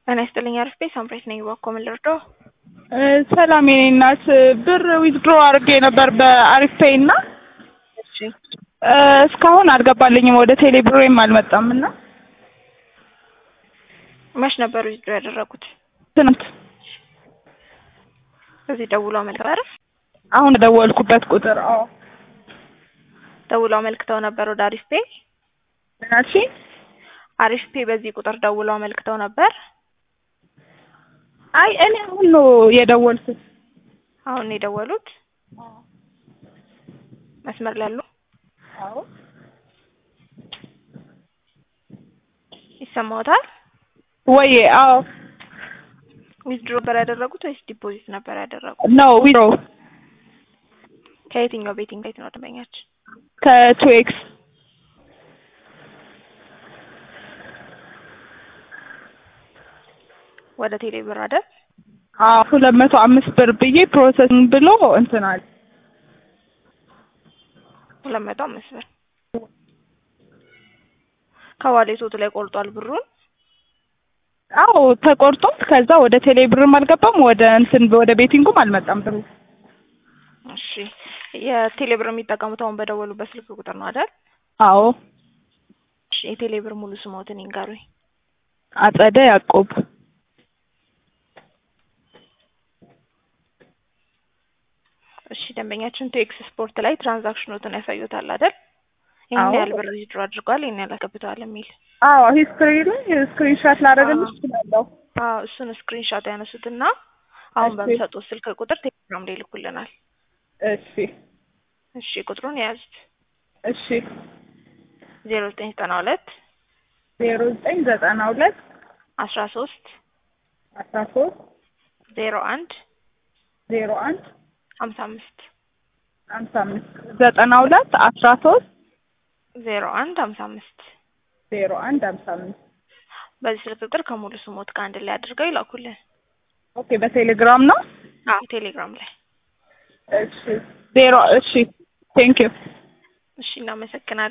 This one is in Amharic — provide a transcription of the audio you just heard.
እኔ አስጥልኝ አርፌ ሳምፕሬት ነኝ ባኮም ልርዶ ሰላም የኔ እናት ብር ዊዝድሮ አድርጌ ነበር በአሪፍ ፔይ እና እሺ እስካሁን አልገባልኝም ወደ ቴሌ ብሬም አልመጣምና መች ነበር ዊዝድሮ ያደረጉት? ትናንት እዚህ ደውለው አመልክተው አሁን ደወልኩበት ቁጥር ደውለው አመልክተው ነበር ወደ አሪፍ ፔይ እናቺ አሪፍ ፔይ በዚህ ቁጥር ደውለው አመልክተው ነበር። አይ እኔ አሁን ነው የደወልኩት። አሁን የደወሉት? መስመር ላይ ያሉ? አዎ ይሰማዎታል ወይ? አዎ ዊዝድሮ ነበር ያደረጉት ወይስ ዲፖዚት ነበር ያደረጉት? ነው ዊዝድሮ። ከየትኛው ቤቲንግ ሳይት ነው ደንበኛችን? ከ2x ወደ ቴሌ ብር አይደል? 205 ብር ብዬ ፕሮሰሲንግ ብሎ እንትን አለ 205 ብር ከዋሌቶት ላይ ቆርጧል ብሩን? አዎ ተቆርጦት ከዛ ወደ ቴሌ ብርም አልገባም ወደ ቤቲንጉም አልመጣም ብሩ። እሺ የቴሌ ብር የሚጠቀሙት አሁን በደወሉበት ስልክ ቁጥር ነው አይደል? አዎ። እሺ የቴሌ ብር ሙሉ ስሞትን ይንገሩኝ። አጸደ ያዕቆብ። እሺ ደንበኛችን ቴክስ ስፖርት ላይ ትራንዛክሽኖትን ያሳዩታል አይደል? ይሄን ያህል ብር ዊዝድሮ አድርጓል ይሄን ያህል አስገብተዋል የሚል። አዎ ሂስትሪ ላይ ስክሪንሾት ላደርግልሽ እችላለሁ። አዎ እሱን ስክሪንሾት ያነሱትና አሁን በሚሰጡት ስልክ ቁጥር ቴሌግራም ላይ ይልኩልናል። እሺ ቁጥሩን ያዙት። እሺ 0992 0992 13 01 55 92 13 01 55 በዚህ ስልክ ቁጥር ከሙሉ ስሞት ጋር አንድ ላይ አድርገው ይላኩልን። ኦኬ በቴሌግራም ነው? አዎ ቴሌግራም ላይ። እሺ ቴንክ ዩ። እሺ እናመሰግናለን።